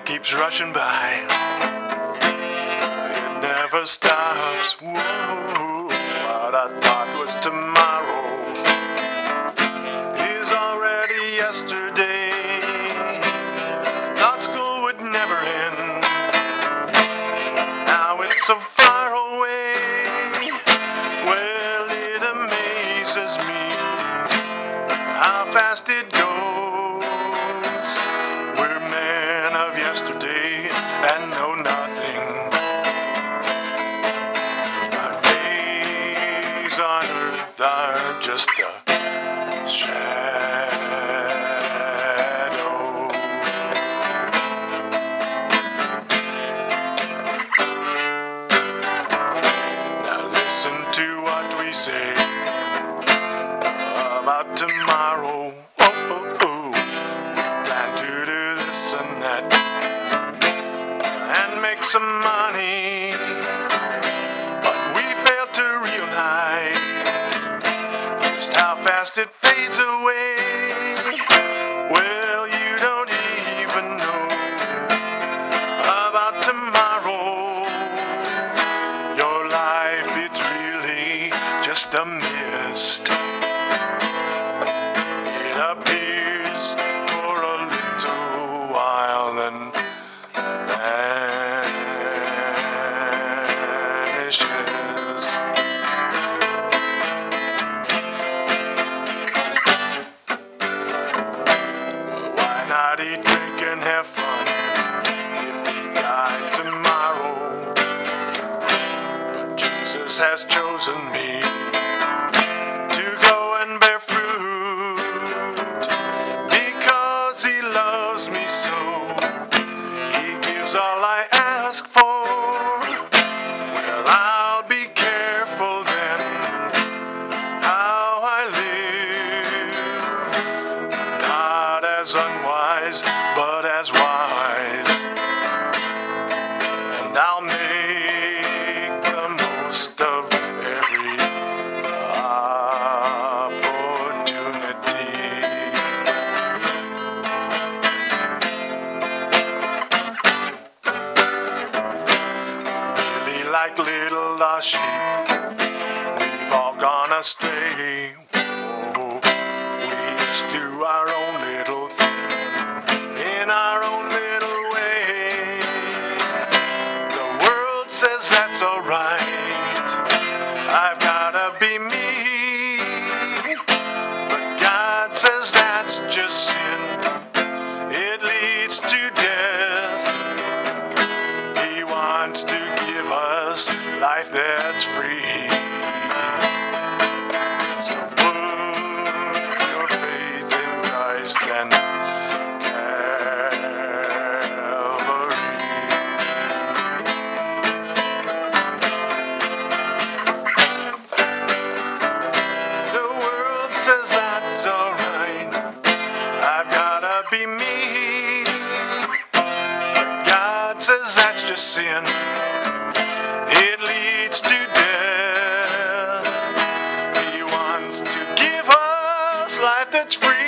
keeps rushing by. It never stops. Whoa, what I thought was tomorrow is already yesterday. Thought school would never end. Now it's so far away. Well, it amazes me how fast it goes. We're men of yesterday and know nothing. Our days on earth are just a shadow. Now listen to what we say about tomorrow. Plan to do this and that and make some money, but we fail to realize just how fast it fades away. Well, you don't even know about tomorrow. Your life, it's really just a mist. It appears for a little while and vanishes. Why not eat, drink, and have fun if we die tomorrow? But Jesus has chosen me to go and bear fruit because He loves me so. He gives all I ask for. Well, I'll be careful then how I live, not as unwise, but as wise. And I'll make the most of every opportunity. Really like little lost sheep, we've all gone astray. Oh, we each do our own little thing in our own little way. The world says that's alright. I've gotta be me, but God says that's just sin. It leads to death. He wants to give us life that's free. So put your faith in Christ and Calvary. The world says that's alright. I've gotta be me. But God says that's just sin. It leads to death. He wants to give us life that's free.